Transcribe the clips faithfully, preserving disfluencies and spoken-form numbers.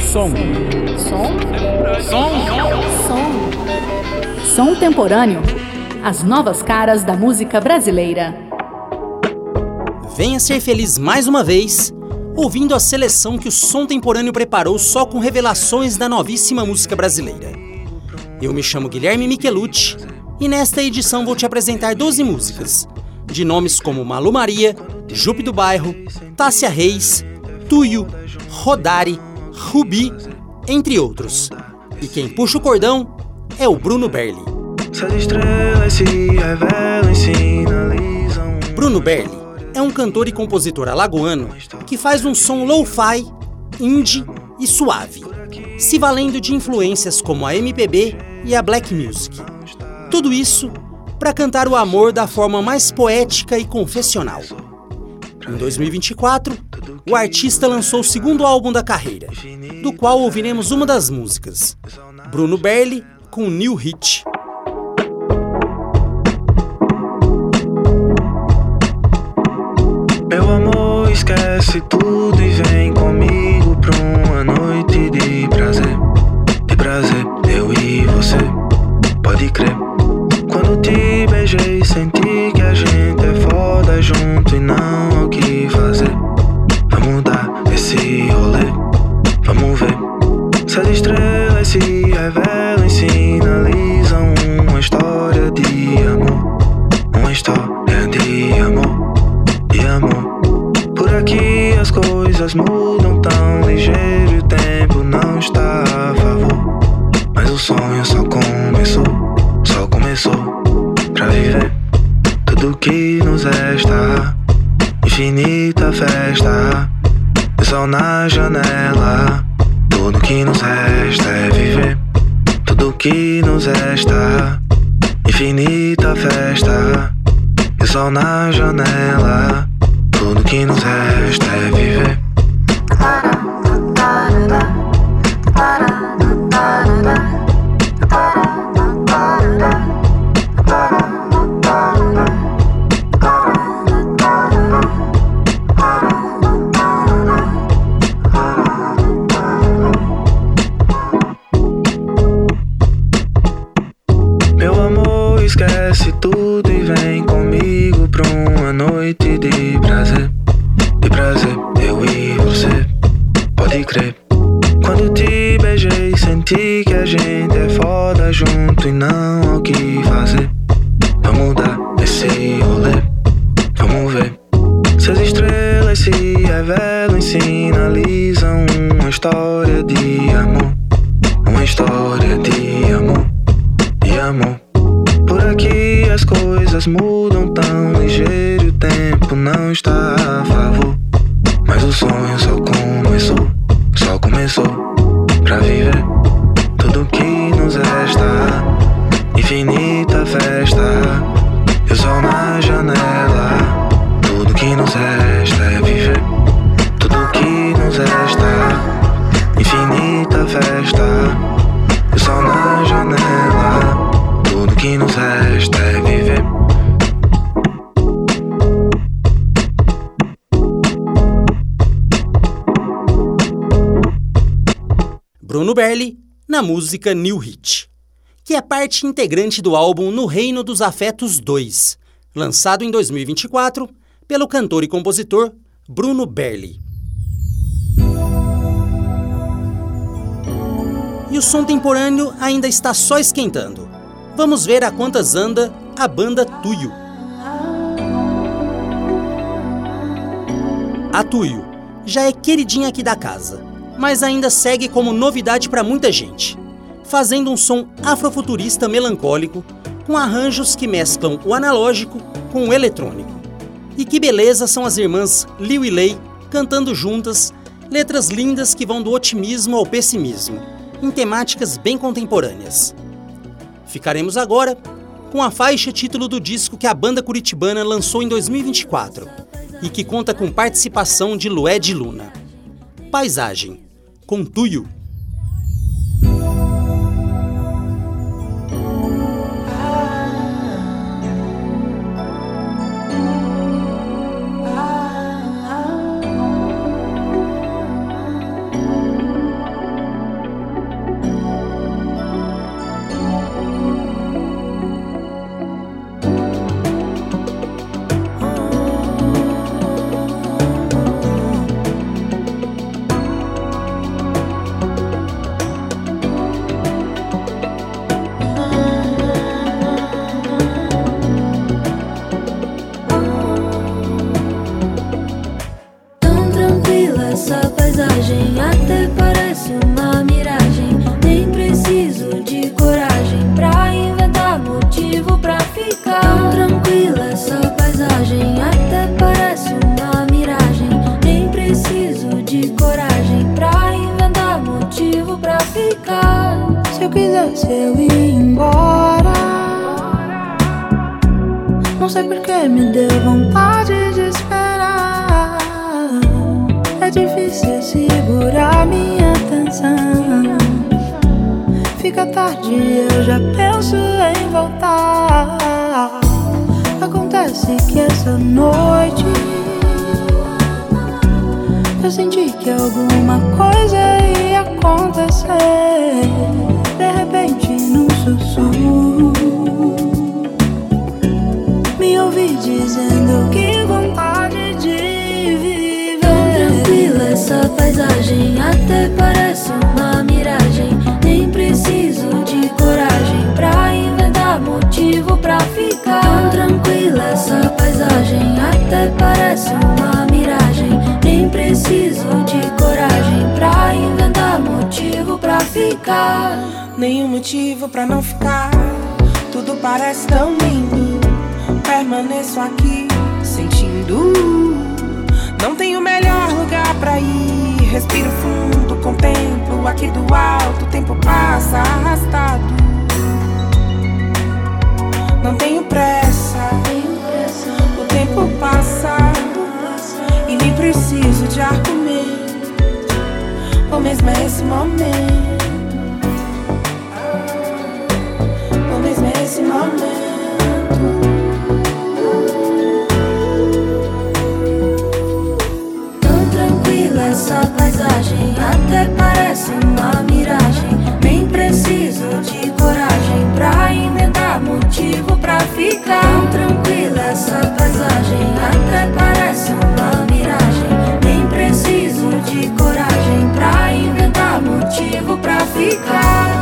Som. Som? Som. Som. Som temporâneo. As novas caras da música brasileira. Venha ser feliz mais uma vez, ouvindo a seleção que o Som Temporâneo preparou só com revelações da novíssima música brasileira. Eu me chamo Guilherme Michelucci e nesta edição vou te apresentar doze músicas, de nomes como Malu Maria, Jupe do Bairro, Tássia Reis, Tuyo, Rodari, Rubi, entre outros. E quem puxa o cordão é o Bruno Berli. Bruno Berli é um cantor e compositor alagoano que faz um som lo-fi, indie e suave, se valendo de influências como a M P B e a black music. Tudo isso para cantar o amor da forma mais poética e confessional. Em dois mil e vinte e quatro, o artista lançou o segundo álbum da carreira, do qual ouviremos uma das músicas, Bruno Berli com New Hit. Meu amor, esquece tudo e vem comigo pra uma noite de prazer. De prazer, eu e você, pode crer. Quando te beijei, senti que a gente é foda junto e não há o que fazer. Vamos dar esse rolê, vamos ver. Se as estrelas se revelam e sinalizam uma história de amor. Uma história de amor, de amor. Por aqui as coisas mudam tão ligeiro e o tempo não está a favor. Mas o sonho só começou, só começou pra viver. Tudo que nos resta, infinita festa, o sol na janela. Tudo que nos resta é viver. Tudo que nos resta, infinita festa, o sol na janela. Tudo que nos resta é viver. Meu amor, esquece tudo e vem comigo pra uma noite de prazer. De prazer, eu e você, pode crer. Quando te beijei, senti que a gente é foda junto e não há o que fazer. Vamos dar esse rolê, vamos ver. Se as estrelas se revelam e sinalizam uma história de amor. Uma história de amor, de amor. Por aqui as coisas mudam tão ligeiro e o tempo não está a favor. Mas o sonho só começou, só começou pra viver. Tudo que nos resta, infinita festa, e o sol na janela. Tudo que nos resta é viver. Tudo que nos resta, infinita festa, e o sol na janela. Tudo que nos resta é viver. Bruno Berli, na música New Hit, que é parte integrante do álbum No Reino dos Afetos dois, lançado em dois mil e vinte e quatro pelo cantor e compositor Bruno Berli. E o Som Temporâneo ainda está só esquentando. Vamos ver a quantas anda a banda Tuyo. A Tuyo já é queridinha aqui da casa, mas ainda segue como novidade para muita gente, fazendo um som afrofuturista melancólico, com arranjos que mesclam o analógico com o eletrônico. E que beleza são as irmãs Liu e Lei cantando juntas, letras lindas que vão do otimismo ao pessimismo, em temáticas bem contemporâneas. Ficaremos agora com a faixa título do disco que a banda curitibana lançou em dois mil e vinte e quatro e que conta com participação de Lued Luna. Paisagem, com Tuyo. paisagem, até parece uma miragem. Nem preciso de coragem pra inventar motivo pra ficar. Tão tranquila essa paisagem, até parece uma miragem. Nem preciso de coragem pra inventar motivo pra ficar. Se eu quisesse eu ia embora. Não sei porque me deu vontade de esperar. É difícil segurar minha atenção. Fica tarde e eu já penso em voltar. Acontece que essa noite eu senti que alguma coisa ia acontecer. De repente num sussurro me ouvi dizendo que vontade de viver. Tão tranquila essa paisagem, até parece uma miragem. Nem preciso de coragem pra inventar motivo pra ficar. Tão tranquila essa paisagem, até parece uma miragem. Nem preciso de coragem pra inventar motivo pra ficar. Nenhum motivo pra não ficar. Tudo parece tão lindo. Permaneço aqui, sentindo. Não tenho melhor lugar pra ir. Respiro fundo, contemplo aqui do alto. O tempo passa arrastado. Não tenho pressa, o tempo passa. E nem preciso de argumento, ou mesmo é esse momento. Ou mesmo é esse momento. Essa paisagem até parece uma miragem. Nem preciso de coragem pra inventar motivo pra ficar. Tão tranquila essa paisagem, até parece uma miragem. Nem preciso de coragem pra inventar motivo pra ficar.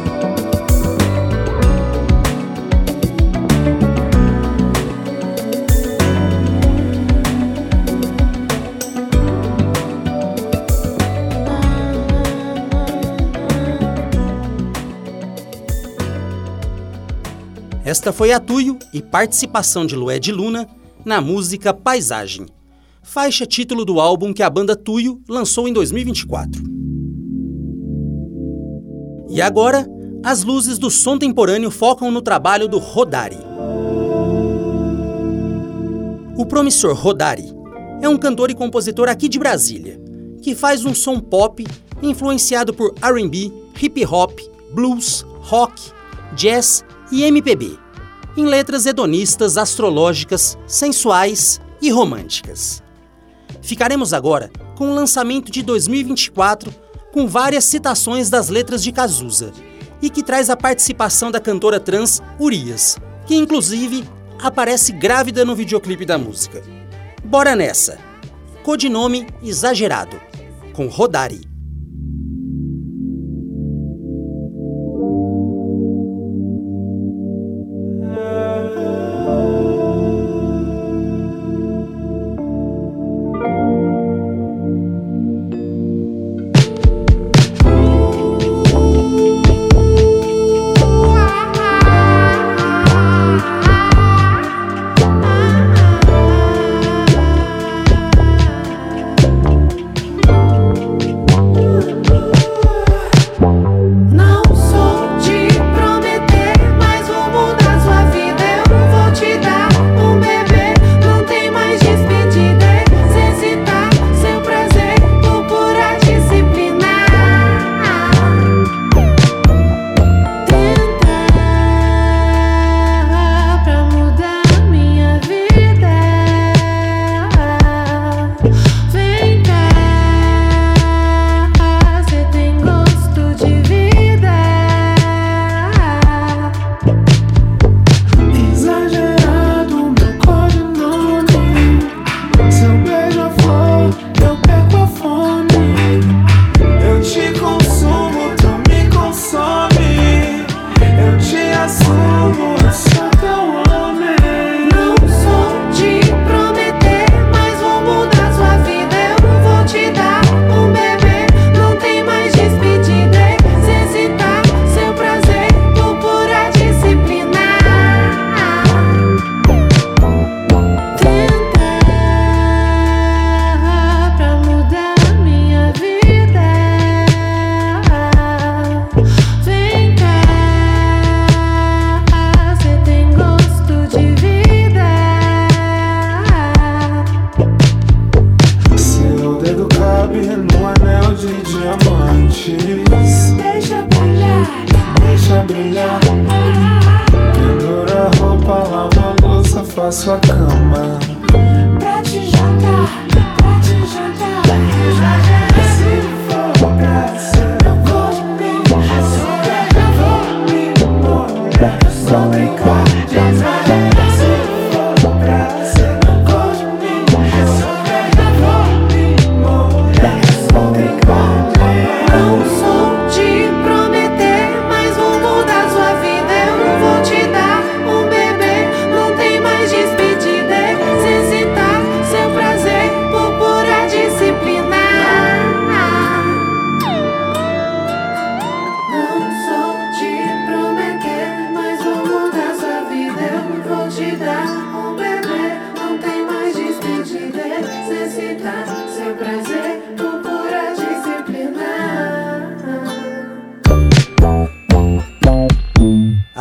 Esta foi a Tuyo e participação de Lued Luna na música Paisagem, faixa título do álbum que a banda Tuyo lançou em dois mil e vinte e quatro. E agora, as luzes do som temporâneo focam no trabalho do Rodari. O promissor Rodari é um cantor e compositor aqui de Brasília, que faz um som pop influenciado por R and B, hip hop, blues, rock, jazz e M P B, em letras hedonistas, astrológicas, sensuais e românticas. Ficaremos agora com o lançamento de dois mil e vinte e quatro, com várias citações das letras de Cazuza, e que traz a participação da cantora trans Urias, que inclusive aparece grávida no videoclipe da música. Bora nessa! Codinome Exagerado, com Rodari.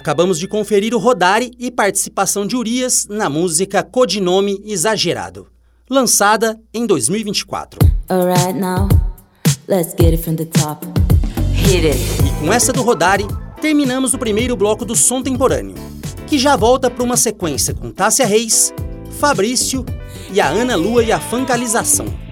Acabamos de conferir o Rodari e participação de Urias na música Codinome Exagerado, lançada em dois mil e vinte e quatro. Alright now, let's get it from the top. Hit it. E com essa do Rodari, terminamos o primeiro bloco do Som Temporâneo, que já volta para uma sequência com Tássia Reis, Fabrício e a Ana Lua e a Funkalização.